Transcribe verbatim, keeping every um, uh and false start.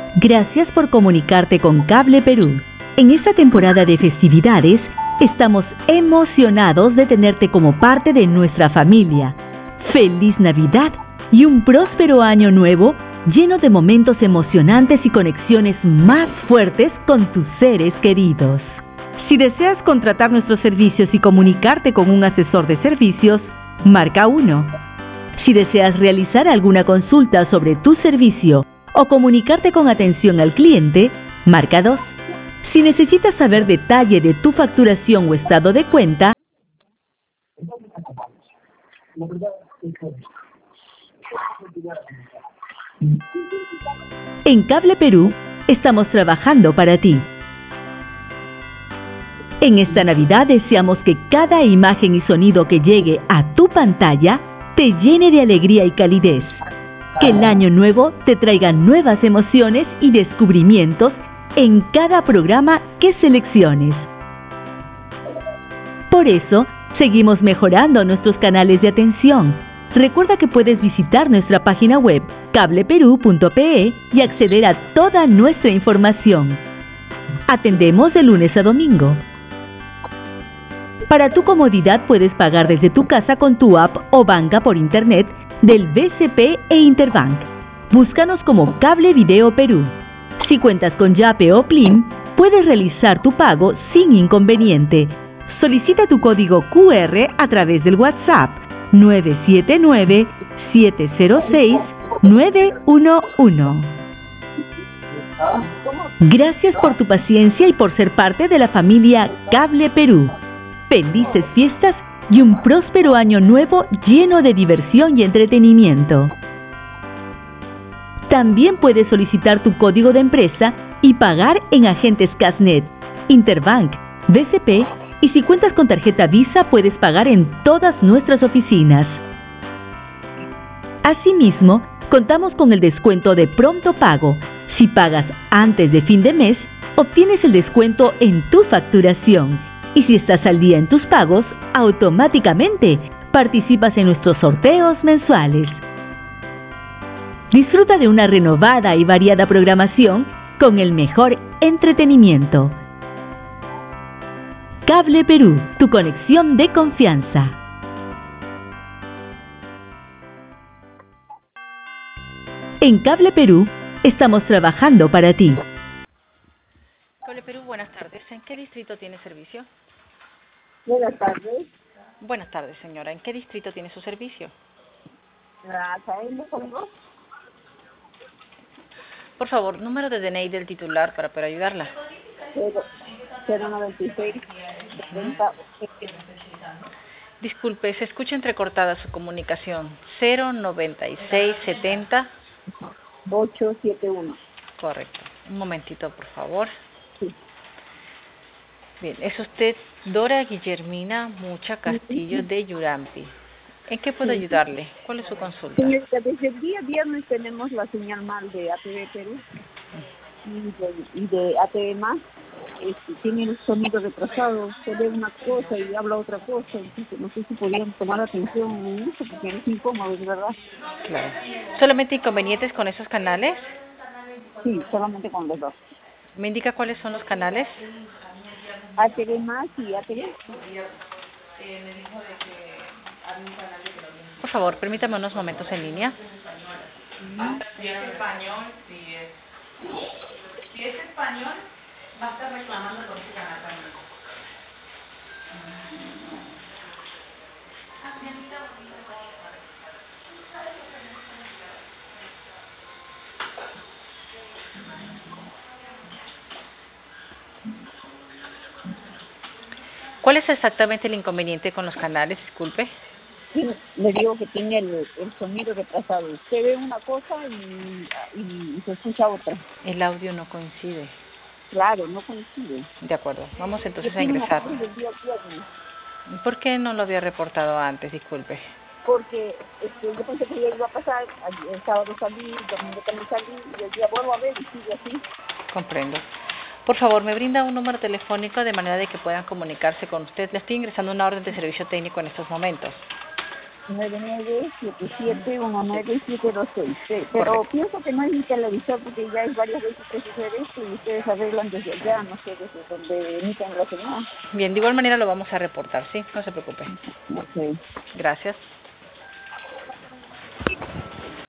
Gracias por comunicarte con Cable Perú. En esta temporada de festividades, estamos emocionados de tenerte como parte de nuestra familia. ¡Feliz Navidad y un próspero año nuevo lleno de momentos emocionantes y conexiones más fuertes con tus seres queridos! Si deseas contratar nuestros servicios y comunicarte con un asesor de servicios, marca uno. Si deseas realizar alguna consulta sobre tu servicio o comunicarte con atención al cliente, marca dos. Si necesitas saber detalle de tu facturación o estado de cuenta, en Cable Perú estamos trabajando para ti. En esta Navidad deseamos que cada imagen y sonido que llegue a tu pantalla te llene de alegría y calidez. Que el año nuevo te traiga nuevas emociones y descubrimientos en cada programa que selecciones. Por eso, seguimos mejorando nuestros canales de atención. Recuerda que puedes visitar nuestra página web cable perú punto pe y acceder a toda nuestra información. Atendemos de lunes a domingo. Para tu comodidad puedes pagar desde tu casa con tu app o banca por internet del B C P e Interbank. Búscanos como Cable Video Perú. Si cuentas con Yape o Plim, puedes realizar tu pago sin inconveniente. Solicita tu código cu erre a través del WhatsApp nueve siete nueve, siete cero seis, nueve uno uno. Gracias por tu paciencia y por ser parte de la familia Cable Perú. Felices fiestas y un próspero año nuevo lleno de diversión y entretenimiento. También puedes solicitar tu código de empresa y pagar en agentes Casnet, Interbank, B C P y si cuentas con tarjeta Visa puedes pagar en todas nuestras oficinas. Asimismo, contamos con el descuento de pronto pago. Si pagas antes de fin de mes, obtienes el descuento en tu facturación. Y si estás al día en tus pagos, automáticamente participas en nuestros sorteos mensuales. Disfruta de una renovada y variada programación con el mejor entretenimiento. Cable Perú, tu conexión de confianza. En Cable Perú, estamos trabajando para ti. Cable Perú, buenas tardes. ¿En qué distrito tiene servicio? Buenas tardes. Buenas tardes, señora. ¿En qué distrito tiene su servicio? La K M con dos. Por favor, número de D N I del titular para poder ayudarla. cero noventa y seis, setenta. Disculpe, se escucha entrecortada su comunicación. cero noventa y seis, setenta. ocho siete uno. Correcto. Un momentito, por favor. Sí. Bien, es usted Dora Guillermina Mucha Castillo de Yurampi. ¿En qué puedo Sí. ayudarle? ¿Cuál es su consulta? Señorita, desde el día viernes tenemos la señal mal de A T V Perú y de, y de A T V más. Este, tiene el sonido retrasado, se ve una cosa y habla otra cosa. Entonces, no sé si podrían tomar atención en eso porque es incómodo, de verdad. Claro. ¿Solamente inconvenientes con esos canales? Sí, solamente con los dos. ¿Me indica cuáles son los canales? A T V más y A T V. Por favor, permítame unos momentos en línea. Si es español, si es, si es español, va a estar reclamando por ese canal también. ¿Cuál es exactamente el inconveniente con los canales? Disculpe. Sí, le digo que tiene el, el sonido retrasado. Usted ve una cosa y, y, y se escucha otra. El audio no coincide. Claro, no coincide. De acuerdo. Vamos entonces a Tiene una ingresar. cosa del día viernes, ¿Por qué no lo había reportado antes? Disculpe. porque este, yo pensé que ya iba a pasar, ayer- el sábado salí, el domingo también salí, y el día vuelvo a ver y sigue así. Comprendo. Por favor, me brinda un número telefónico de manera de que puedan comunicarse con usted. Le estoy ingresando una orden de servicio técnico en estos momentos. nueve nueve siete siete uno nueve siete dos seis. Pero Correcto. pienso que no es mi televisor porque ya es varias veces que sucede esto y ustedes arreglan desde allá, no sé, desde donde emiten la señal. Bien, de igual manera lo vamos a reportar, ¿sí? No se preocupe. Ok. Gracias.